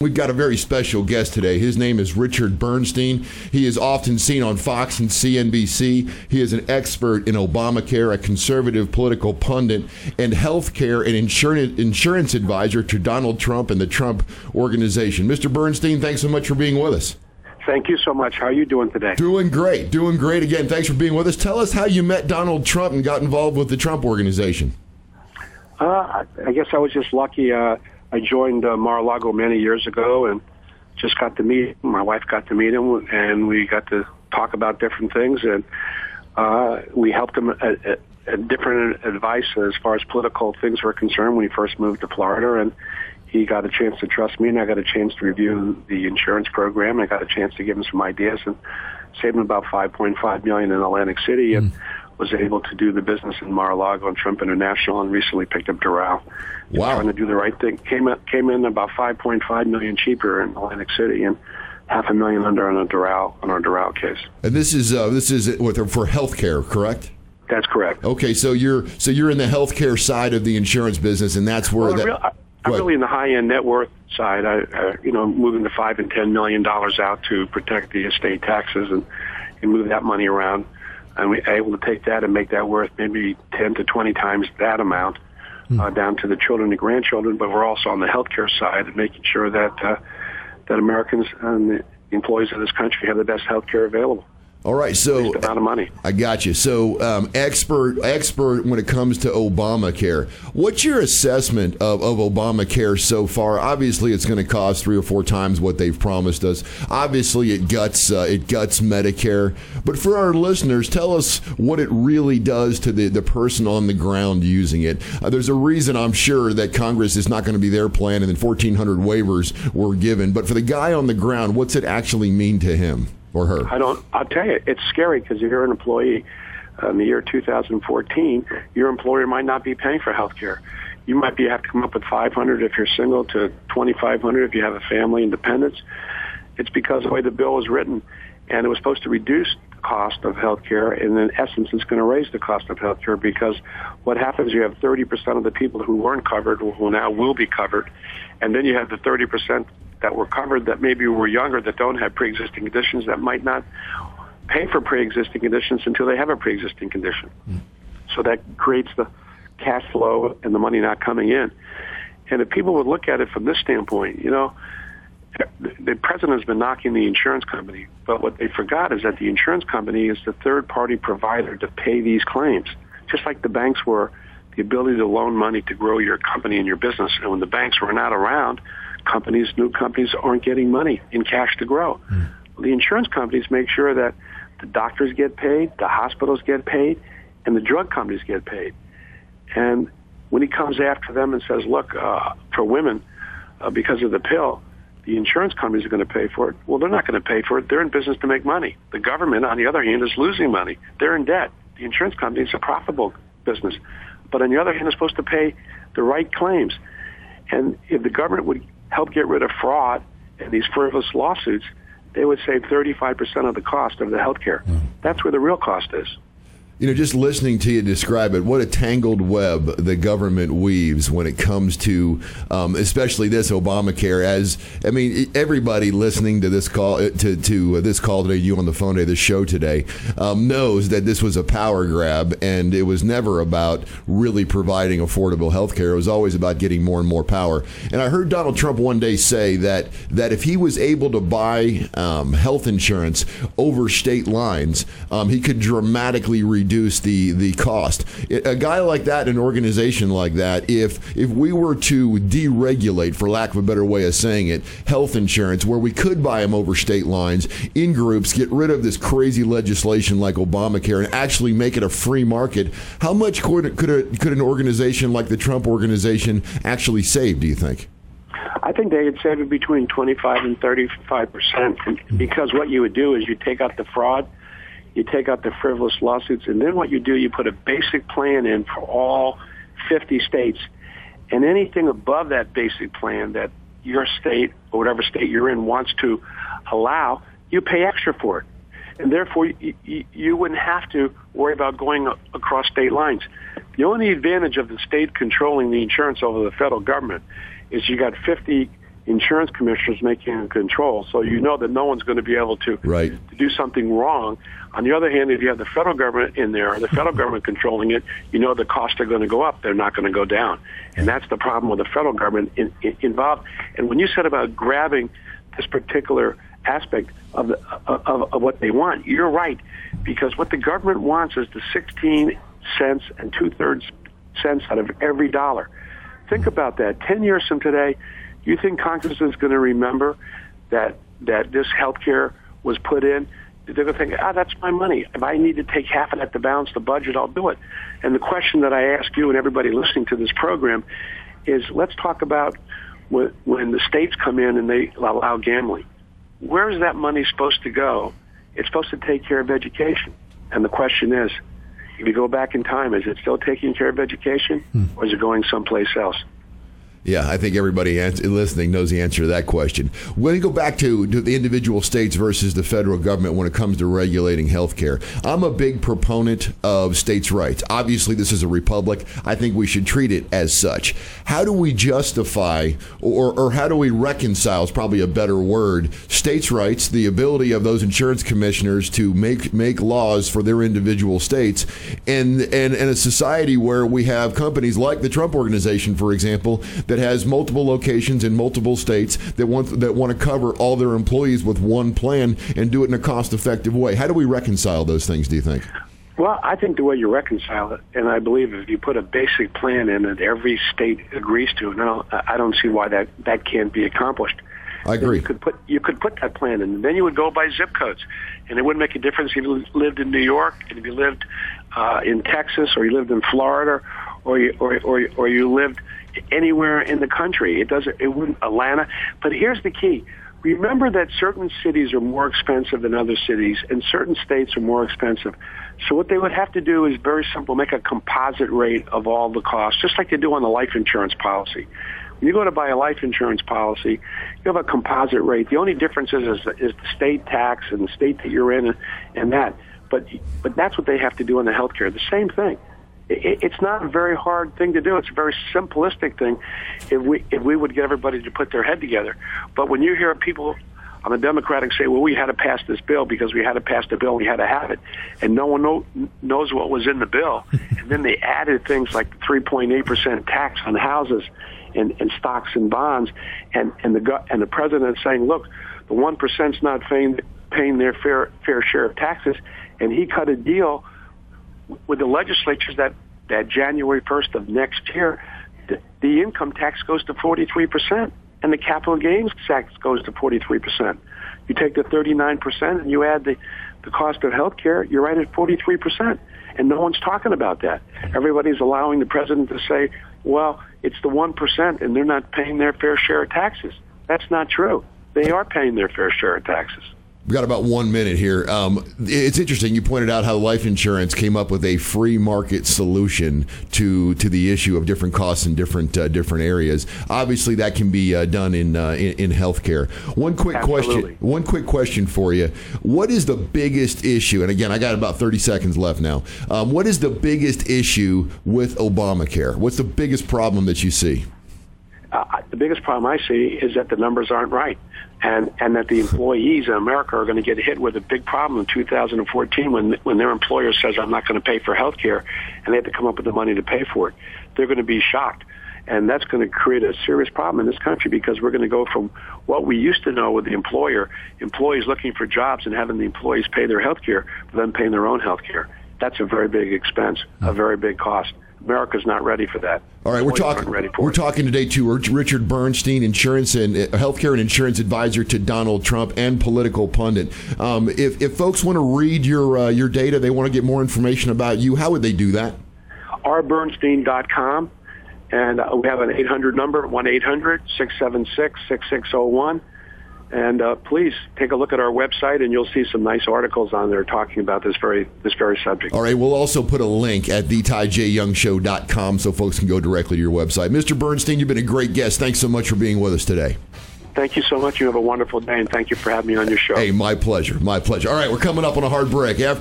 We've got a very special guest today. His name is Richard Bernstein. He is often seen on Fox and CNBC. He is an expert in Obamacare, a conservative political pundit, and healthcare and insurance advisor to Donald Trump and the Trump Organization. Mr. Bernstein, thanks so much for being with us. Thank you so much. How are you doing today? Doing great. Doing great. Again, thanks for being with us. Tell us how you met Donald Trump and got involved with the Trump Organization. I guess I was just lucky. I joined Mar-a-Lago many years ago and just got to meet him. My wife got to meet him, and we got to talk about different things. And we helped him at different advice as far as political things were concerned when he first moved to Florida. And he got a chance to trust me, and I got a chance to review the insurance program. I got a chance to give him some ideas and save him about $5.5 million in Atlantic City, and was able to do the business in Mar-a-Lago and Trump International, and recently picked up Doral. Wow. Trying to do the right thing. Came in about $5.5 million cheaper in Atlantic City, and $500,000 under on our Doral case. And this is for healthcare, correct? That's correct. Okay, so you're in the healthcare side of the insurance business, and that's where I'm really in the high-end net worth side. Moving the $5 and $10 million out to protect the estate taxes and move that money around. And we're able to take that and make that worth maybe 10 to 20 times that amount down to the children and grandchildren. But we're also on the healthcare side of making sure that Americans and the employees of this country have the best healthcare available. All right, so amount of money. I got you. So expert when it comes to Obamacare. What's your assessment of Obamacare so far? Obviously, it's going to cost 3 or 4 times what they've promised us. Obviously, it guts Medicare. But for our listeners, tell us what it really does to the person on the ground using it. There's a reason, I'm sure, that Congress is not going to be their plan, and then 1,400 waivers were given. But for the guy on the ground, what's it actually mean to him or her? I'll tell you, it's scary because if you're an employee in the year 2014, your employer might not be paying for health care. You might have to come up with $500 if you're single to $2,500 if you have a family and dependents. It's because of the way the bill is written, and it was supposed to reduce the cost of health care, and in essence, it's going to raise the cost of health care because what happens, you have 30% of the people who weren't covered who now will be covered, and then you have the 30% that were covered that maybe were younger, that don't have pre-existing conditions, that might not pay for pre-existing conditions until they have a pre-existing condition. So that creates the cash flow and the money not coming in. And if people would look at it from this standpoint, the president has been knocking the insurance company, but what they forgot is that the insurance company is the third-party provider to pay these claims, just like the banks were the ability to loan money to grow your company and your business. And when the banks were not around, new companies aren't getting money in cash to grow. The insurance companies make sure that the doctors get paid, the hospitals get paid, and the drug companies get paid. And when he comes after them and says, look, for women, because of the pill, the insurance companies are going to pay for it. Well, they're not going to pay for it. They're in business to make money. The government, on the other hand, is losing money. They're in debt. The insurance company is a profitable business. But on the other hand, they're supposed to pay the right claims. And if the government would help get rid of fraud and these frivolous lawsuits, they would save 35% of the cost of the health care. That's where the real cost is. Just listening to you describe it, what a tangled web the government weaves when it comes to, especially this Obamacare. Everybody listening to this call, to this call today, you on the phone today, this show today, knows that this was a power grab, and it was never about really providing affordable health care. It was always about getting more and more power. And I heard Donald Trump one day say that if he was able to buy health insurance over state lines, he could dramatically reduce the cost. A guy like that, an organization like that, if we were to deregulate, for lack of a better way of saying it, health insurance, where we could buy them over state lines in groups, get rid of this crazy legislation like Obamacare, and actually make it a free market, how much could an organization like the Trump Organization actually save, do you think? I think they could save it between 25 and 35%, because what you would do is you take out the fraud, you take out the frivolous lawsuits, and then what you do, you put a basic plan in for all 50 states, and anything above that basic plan that your state or whatever state you're in wants to allow, you pay extra for it. And therefore, you wouldn't have to worry about going across state lines. The only advantage of the state controlling the insurance over the federal government is you got 50 insurance commissioners making control. So you know that no one's going to be able to do something wrong. On the other hand, if you have the federal government in there, or the federal government controlling it, you know the costs are going to go up. They're not going to go down. And that's the problem with the federal government involved. And when you said about grabbing this particular aspect of what they want, you're right. Because what the government wants is the 16 cents and 2/3 cents out of every dollar. Think about that. 10 years from today, you think Congress is going to remember that this health care was put in? They're going to think, that's my money. If I need to take half of that to balance the budget, I'll do it. And the question that I ask you and everybody listening to this program is, let's talk about when the states come in and they allow gambling. Where is that money supposed to go? It's supposed to take care of education. And the question is, if you go back in time, is it still taking care of education, or is it going someplace else? Yeah, I think everybody listening knows the answer to that question. When you go back to the individual states versus the federal government when it comes to regulating healthcare, I'm a big proponent of states' rights. Obviously, this is a republic. I think we should treat it as such. How do we justify, or how do we reconcile, is probably a better word, states' rights, the ability of those insurance commissioners to make laws for their individual states, and a society where we have companies like the Trump Organization, for example, that has multiple locations in multiple states that want to cover all their employees with one plan and do it in a cost-effective way. How do we reconcile those things, do you think? Well, I think the way you reconcile it, and I believe if you put a basic plan in that every state agrees to, now I don't see why that can't be accomplished. I agree. You could put that plan in, and then you would go by zip codes, and it wouldn't make a difference if you lived in New York, and if you lived in Texas, or you lived in Florida, or you lived anywhere in the country. It wouldn't Atlanta. But here's the key. Remember that certain cities are more expensive than other cities, and certain states are more expensive. So what they would have to do is very simple, make a composite rate of all the costs, just like they do on the life insurance policy. When you go to buy a life insurance policy, you have a composite rate. The only difference is the state tax and the state that you're in and that. But that's what they have to do in the healthcare. The same thing. It's not a very hard thing to do. It's a very simplistic thing if we would get everybody to put their head together. But when you hear people on the Democratic say, well, we had to pass this bill because we had to pass the bill, we had to have it, and no one knows what was in the bill, and then they added things like the 3.8% tax on houses and stocks and bonds, and the president is saying, look, the 1%'s not paying their fair share of taxes, and he cut a deal with the legislatures that January 1st of next year, the income tax goes to 43%, and the capital gains tax goes to 43%. You take the 39% and you add the cost of health care, you're right at 43%, and no one's talking about that. Everybody's allowing the president to say, well, it's the 1%, and they're not paying their fair share of taxes. That's not true. They are paying their fair share of taxes. We've got about 1 minute here. It's interesting. You pointed out how life insurance came up with a free market solution to the issue of different costs in different areas. Obviously, that can be done in healthcare. One quick question for you. What is the biggest issue? And again, I got about 30 seconds left now. What is the biggest issue with Obamacare? What's the biggest problem that you see? The biggest problem I see is that the numbers aren't right, and that the employees in America are going to get hit with a big problem in 2014 when their employer says, I'm not going to pay for health care, and they have to come up with the money to pay for it. They're going to be shocked, and that's going to create a serious problem in this country, because we're going to go from what we used to know with the employees looking for jobs and having the employees pay their health care, but then paying their own health care. That's a very big expense, a very big cost. America's not ready for that. All right, we're talking today to Richard Bernstein, insurance and healthcare and insurance advisor to Donald Trump and political pundit. If folks want to read your data, they want to get more information about you, how would they do that? rbernstein.com, and we have an 800 number, 1-800-676-6601. And please take a look at our website, and you'll see some nice articles on there talking about this very subject. All right, we'll also put a link at thetyjyoungshow.com so folks can go directly to your website. Mr. Bernstein, you've been a great guest. Thanks so much for being with us today. Thank you so much. You have a wonderful day, and thank you for having me on your show. Hey, my pleasure. My pleasure. All right, we're coming up on a hard break. After